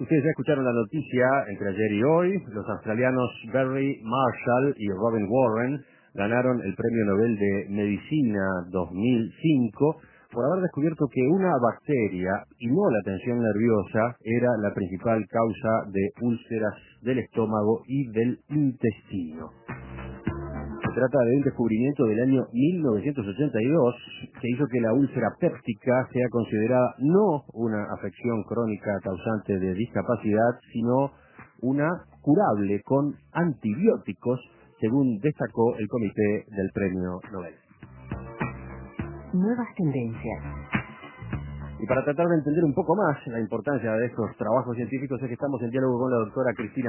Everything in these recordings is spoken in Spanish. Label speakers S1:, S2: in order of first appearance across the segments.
S1: Ustedes ya escucharon la noticia entre ayer y hoy. Los australianos Barry Marshall y Robin Warren ganaron el Premio Nobel de Medicina 2005 por haber descubierto que una bacteria, y no la tensión nerviosa, era la principal causa de úlceras del estómago y del intestino. Se trata de un descubrimiento del año 1982 que hizo que la úlcera péptica sea considerada no una afección crónica causante de discapacidad, sino una curable con antibióticos, según destacó el comité del Premio Nobel.
S2: Nuevas tendencias.
S1: Y para tratar de entender un poco más la importancia de estos trabajos científicos es que estamos en diálogo con la doctora Cristina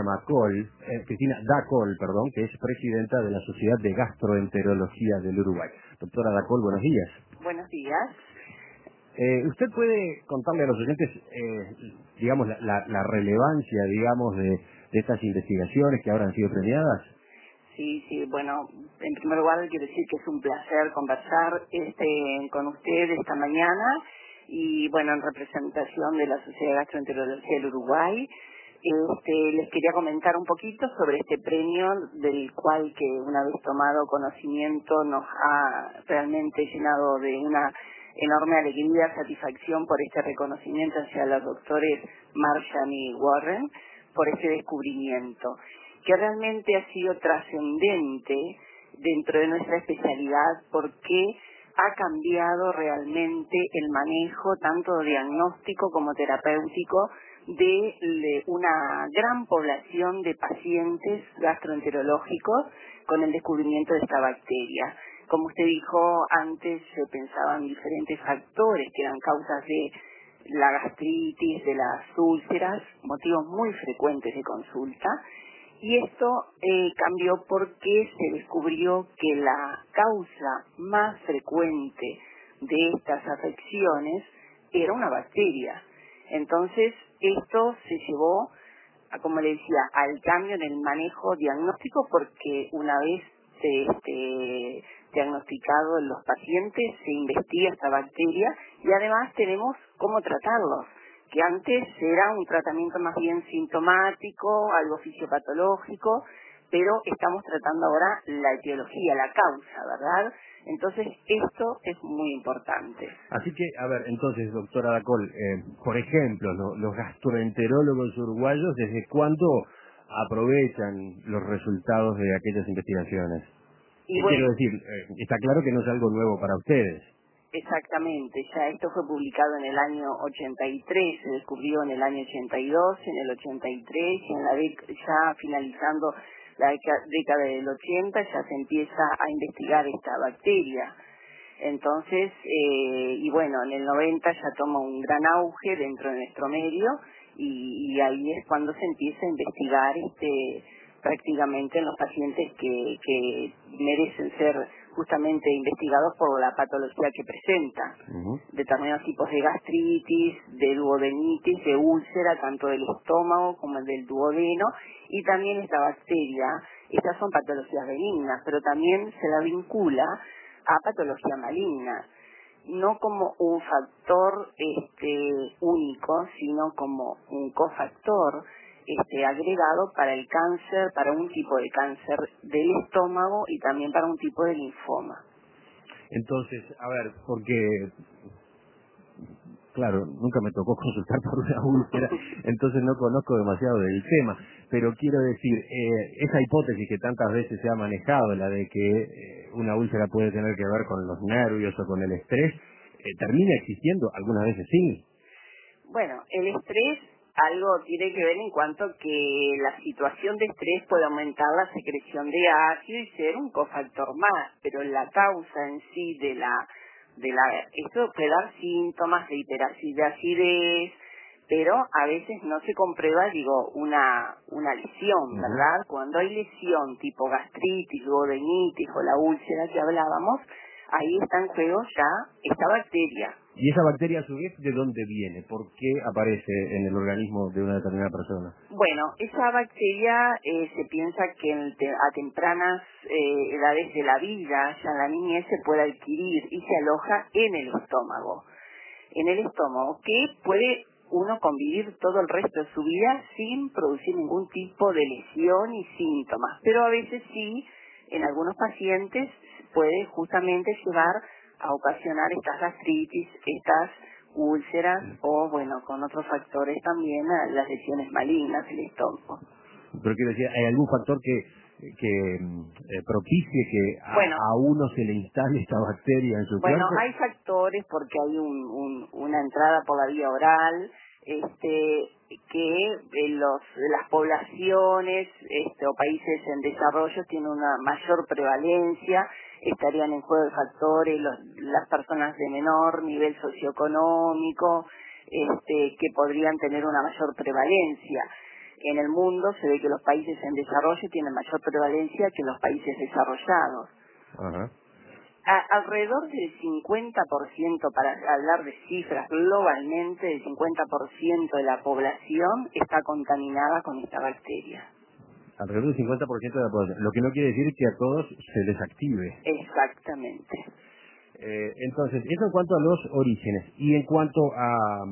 S1: Dacol, que es presidenta de la Sociedad de Gastroenterología del Uruguay. Doctora Dacol, buenos días.
S3: Buenos días.
S1: ¿Usted puede contarle a los oyentes, digamos, la relevancia, digamos, de estas investigaciones que ahora han sido premiadas?
S3: Sí, bueno, en primer lugar quiero decir que es un placer conversar con usted esta mañana y bueno, en representación de la Sociedad de Gastroenterología del Uruguay. Les quería comentar un poquito sobre este premio del cual que una vez tomado conocimiento nos ha realmente llenado de una enorme alegría, satisfacción por este reconocimiento hacia los doctores Marshall y Warren por este descubrimiento, que realmente ha sido trascendente dentro de nuestra especialidad porque ha cambiado realmente el manejo tanto diagnóstico como terapéutico de una gran población de pacientes gastroenterológicos con el descubrimiento de esta bacteria. Como usted dijo, antes se pensaban diferentes factores que eran causas de la gastritis, de las úlceras, motivos muy frecuentes de consulta, y esto cambió porque se descubrió que la causa más frecuente de estas afecciones era una bacteria. Entonces, esto se llevó, como le decía, al cambio en el manejo diagnóstico porque una vez diagnosticado en los pacientes, se investiga esta bacteria y además tenemos cómo tratarlos, que antes era un tratamiento más bien sintomático, algo fisiopatológico, pero estamos tratando ahora la etiología, la causa, ¿verdad? Entonces, esto es muy importante.
S1: Así que, a ver, entonces, doctora Dacol, por ejemplo, los gastroenterólogos uruguayos, ¿desde cuándo aprovechan los resultados de aquellas investigaciones?
S3: Y bueno,
S1: quiero decir, está claro que no es algo nuevo para ustedes.
S3: Exactamente, ya esto fue publicado en el año 83, se descubrió en el año 82, en el 83, y en la ya finalizando la década del 80 ya se empieza a investigar esta bacteria. Entonces, y bueno, en el 90 ya toma un gran auge dentro de nuestro medio y ahí es cuando se empieza a investigar prácticamente en los pacientes que merecen ser justamente investigados por la patología que presentan, determinados tipos de gastritis, de duodenitis, de úlcera, tanto del estómago como el del duodeno, y también esta bacteria. Estas son patologías benignas, pero también se la vincula a patología maligna, no como un factor único, sino como un cofactor agregado para el cáncer, para un tipo de cáncer del estómago y también para un tipo de linfoma.
S1: Entonces, a ver, porque, claro, nunca me tocó consultar por una úlcera, entonces no conozco demasiado del tema, pero quiero decir, esa hipótesis que tantas veces se ha manejado, la de que una úlcera puede tener que ver con los nervios o con el estrés, ¿termina existiendo? Algunas veces sí.
S3: Bueno, el estrés algo tiene que ver en cuanto que la situación de estrés puede aumentar la secreción de ácido y ser un cofactor más, pero la causa en sí esto puede dar síntomas de acidez, pero a veces no se comprueba, una lesión, ¿verdad? Cuando hay lesión tipo gastritis, duodenitis o la úlcera que hablábamos, ahí está en juego ya esta bacteria.
S1: ¿Y esa bacteria a su vez de dónde viene? ¿Por qué aparece en el organismo de una determinada persona?
S3: Bueno, esa bacteria se piensa que a tempranas edades de la vida, ya en la niñez, se puede adquirir y se aloja en el estómago. En el estómago, que puede uno convivir todo el resto de su vida sin producir ningún tipo de lesión y síntomas. Pero a veces sí, en algunos pacientes puede justamente llevar a ocasionar estas gastritis, estas úlceras o, bueno, con otros factores también, a las lesiones malignas del estómago.
S1: Pero quiero decir, ¿hay algún factor que propicie que
S3: Bueno,
S1: a uno se le instale esta bacteria en su
S3: bueno,
S1: cuerpo?
S3: hay factores porque hay una entrada por la vía oral, que las poblaciones o países en desarrollo tienen una mayor prevalencia, estarían en juego factores, las personas de menor nivel socioeconómico, que podrían tener una mayor prevalencia. En el mundo se ve que los países en desarrollo tienen mayor prevalencia que los países desarrollados.
S1: Ajá.
S3: Alrededor del 50%, para hablar de cifras globalmente, el 50% de la población está contaminada con esta bacteria.
S1: Alrededor del 50% de la población, lo que no quiere decir que a todos se les active.
S3: Exactamente.
S1: Entonces, eso en cuanto a los orígenes. Y en cuanto a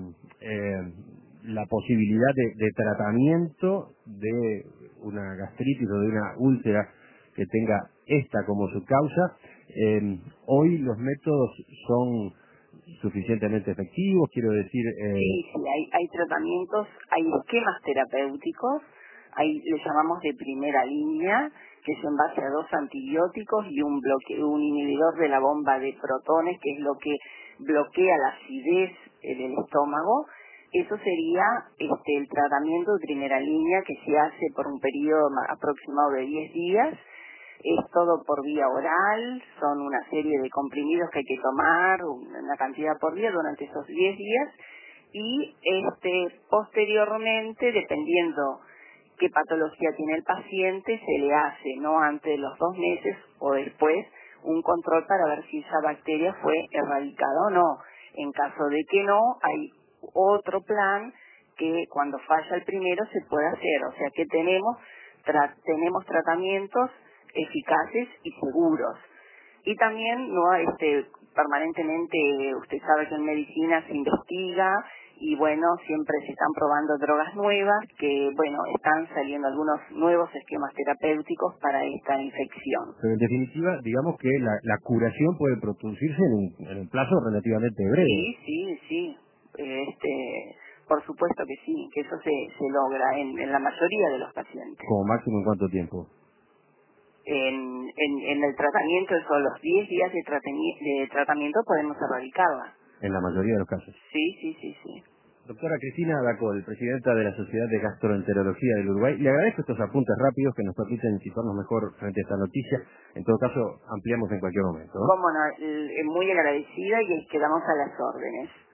S1: la posibilidad de tratamiento de una gastritis o de una úlcera que tenga esta como su causa, hoy los métodos son suficientemente efectivos, quiero decir...
S3: Sí, hay tratamientos, hay esquemas terapéuticos, le llamamos de primera línea, que es en base a 2 antibióticos y un inhibidor de la bomba de protones, que es lo que bloquea la acidez del estómago. Eso sería el tratamiento de primera línea, que se hace por un periodo aproximado de 10 días. Es todo por vía oral, son una serie de comprimidos que hay que tomar, una cantidad por día durante esos 10 días, y posteriormente, dependiendo qué patología tiene el paciente, se le hace, no antes de los 2 meses o después, un control para ver si esa bacteria fue erradicada o no. En caso de que no, hay otro plan que cuando falla el primero se puede hacer. O sea que tenemos tratamientos eficaces y seguros. Y también permanentemente, usted sabe que en medicina se investiga y bueno, siempre se están probando drogas nuevas que, bueno, están saliendo algunos nuevos esquemas terapéuticos para esta infección.
S1: Pero en definitiva, digamos que la curación puede producirse en un plazo relativamente breve.
S3: Sí. Por supuesto que sí, que eso se logra en la mayoría de los pacientes.
S1: ¿Como máximo en cuánto tiempo?
S3: En el tratamiento, los 10 días de tratamiento podemos erradicarla.
S1: En la mayoría de los casos.
S3: Sí.
S1: Doctora Cristina Dacol, presidenta de la Sociedad de Gastroenterología del Uruguay, le agradezco estos apuntes rápidos que nos permiten situarnos mejor frente a esta noticia. En todo caso, ampliamos en cualquier momento, ¿no?
S3: Cómo no, muy agradecida y quedamos a las órdenes.